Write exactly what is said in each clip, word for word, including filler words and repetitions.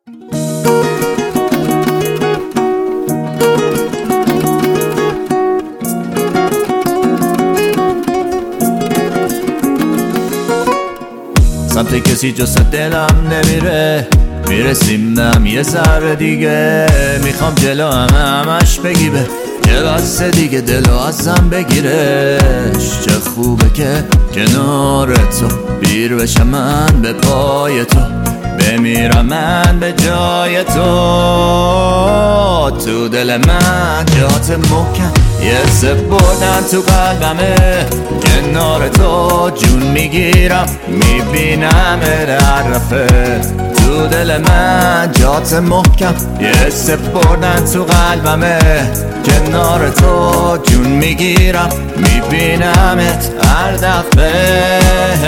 سمت کسی جز دلم نمیره، میرسیمم یه ذره دیگه. میخوام جلو همه همش بگی به یه بسته دیگه دلو ازم بگیرش. چه خوبه که کنار تو بیر بشم من به پای تو، بمیرم من به جای تو. تو دل من جات محکم یه سه بردن تو قلبمه، کنار تو جون میگیرم میبینم در رفه. تو دل من جات محکم یه سه بردن تو قلبمه، کنار تو جون میگیرم میبینمت هر دفعه.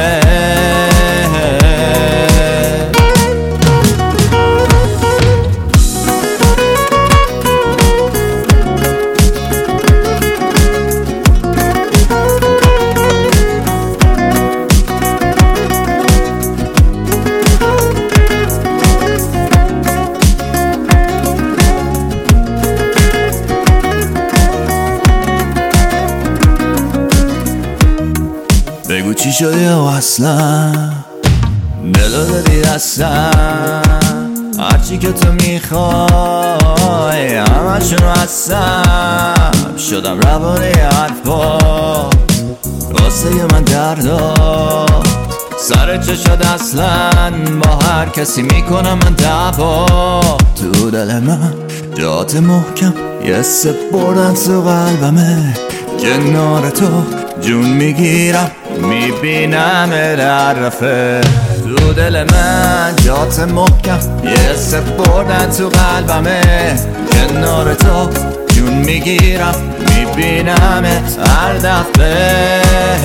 بگو چی شدی و اصلا دلو دادی دستم، هرچی که تو میخوای همشونو هستم. شدم روانه حرفات واسه من درداد، سر چه شد اصلا با هر کسی میکنم من دعوا. تو دل من جات محکم یه سه بردن تو قلبمه، کنار تو جون میگیرم میبینم در رفه. تو دل من جات محکم یه سه بردن تو قلبمه، کنار تو جون میگیرم میبینمت هر دفعه.